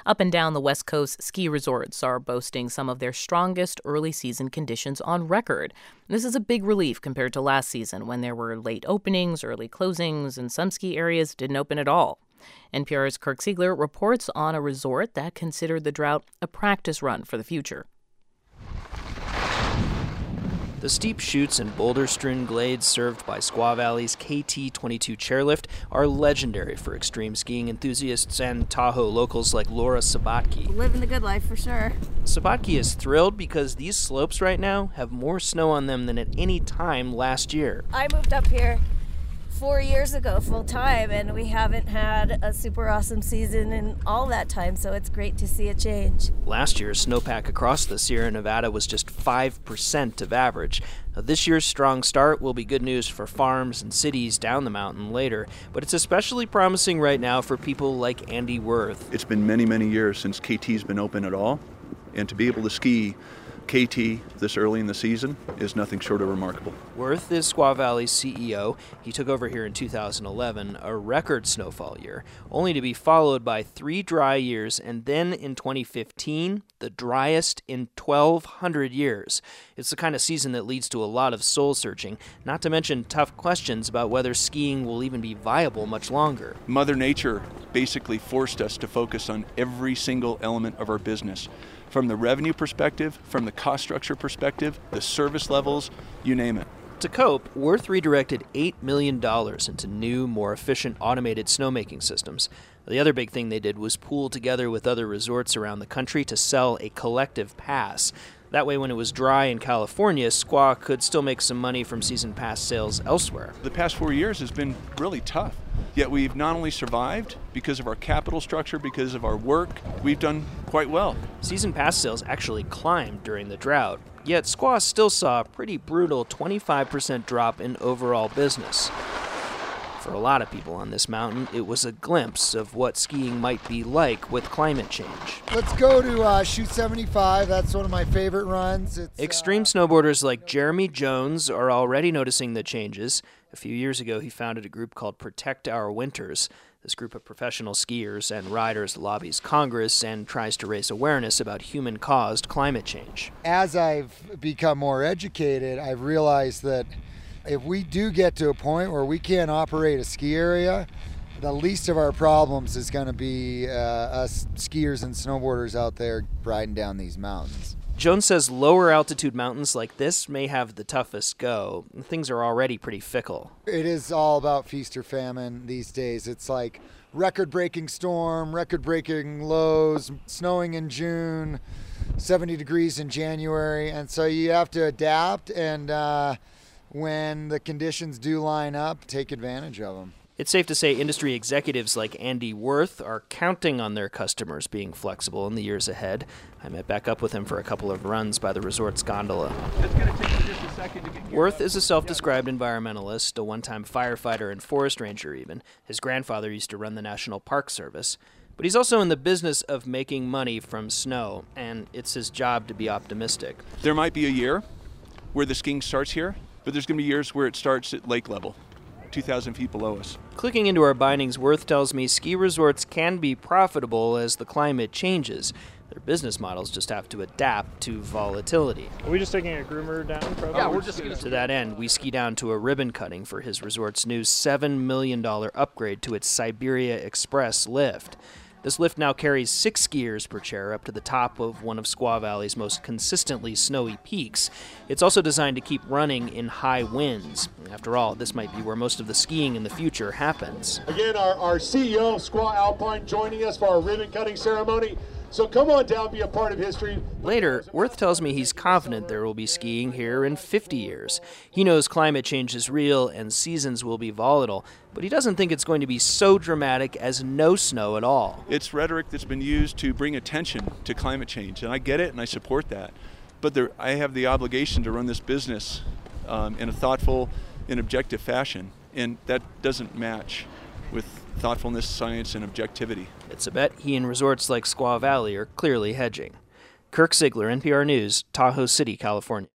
Up and down the West Coast, ski resorts are boasting some of their strongest early season conditions on record. This is a big relief compared to last season when there were late openings, early closings, and some ski areas didn't open at all. NPR's Kirk Siegler reports on a resort that considered the drought a practice run for the future. The steep chutes and boulder-strewn glades served by Squaw Valley's KT-22 chairlift are legendary for extreme skiing enthusiasts and Tahoe locals like Laura Sabatke. Living the good life for sure. Sabatke is thrilled because these slopes right now have more snow on them than at any time last year. I moved up here 4 years ago full time, and we haven't had a super awesome season in all that time, so it's great to see a change. Last year's snowpack across the Sierra Nevada was just 5% of average. Now, this year's strong start will be good news for farms and cities down the mountain later, but it's especially promising right now for people like Andy Worth. It's been many, many years since KT's been open at all, and to be able to ski KT this early in the season is nothing short of remarkable. Worth is Squaw Valley's CEO. He took over here in 2011, a record snowfall year, only to be followed by 3 dry years, and then in 2015, the driest in 1,200 years. It's the kind of season that leads to a lot of soul-searching, not to mention tough questions about whether skiing will even be viable much longer. Mother Nature basically forced us to focus on every single element of our business. From the revenue perspective, from the cost structure perspective, the service levels, you name it. To cope, Worth redirected $8 million into new, more efficient automated snowmaking systems. The other big thing they did was pool together with other resorts around the country to sell a collective pass. That way, when it was dry in California, Squaw could still make some money from season pass sales elsewhere. The past 4 years has been really tough. Yet we've not only survived because of our capital structure, because of our work, we've done quite well. Season pass sales actually climbed during the drought, yet Squaw still saw a pretty brutal 25% drop in overall business. For a lot of people on this mountain, it was a glimpse of what skiing might be like with climate change. Let's go to Chute 75. That's one of my favorite runs. Extreme snowboarders like Jeremy Jones are already noticing the changes. A few years ago, he founded a group called Protect Our Winters. This group of professional skiers and riders lobbies Congress and tries to raise awareness about human-caused climate change. As I've become more educated, I've realized that if we do get to a point where we can't operate a ski area, the least of our problems is going to be us skiers and snowboarders out there riding down these mountains. Jones says lower altitude mountains like this may have the toughest go. Things are already pretty fickle. It is all about feast or famine these days. It's like record-breaking storm, record-breaking lows, snowing in June, 70 degrees in January, and so you have to adapt and when the conditions do line up, take advantage of them. It's safe to say industry executives like Andy Worth are counting on their customers being flexible in the years ahead. I met back up with him for a couple of runs by the resort's gondola. It's going to take me just a second to get Worth is a self-described environmentalist, a one-time firefighter and forest ranger even. His grandfather used to run the National Park Service. But he's also in the business of making money from snow, and it's his job to be optimistic. There might be a year where the skiing starts here, but there's going to be years where it starts at lake level, 2,000 feet below us. Clicking into our bindings, Worth tells me ski resorts can be profitable as the climate changes. Their business models just have to adapt to volatility. Are we just taking a groomer down? Probably? Yeah, we're just going to that end, we ski down to a ribbon cutting for his resort's new $7 million upgrade to its Siberia Express lift. This lift now carries 6 skiers per chair up to the top of one of Squaw Valley's most consistently snowy peaks. It's also designed to keep running in high winds. After all, this might be where most of the skiing in the future happens. Again, our CEO of Squaw Alpine joining us for our ribbon cutting ceremony. So come on down, be a part of history. Later, Worth tells me he's confident there will be skiing here in 50 years. He knows climate change is real and seasons will be volatile, but he doesn't think it's going to be so dramatic as no snow at all. It's rhetoric that's been used to bring attention to climate change, and I get it and I support that. But I have the obligation to run this business in a thoughtful and objective fashion, and that doesn't match with thoughtfulness, science, and objectivity. It's a bet he and resorts like Squaw Valley are clearly hedging. Kirk Siegler, NPR News, Tahoe City, California.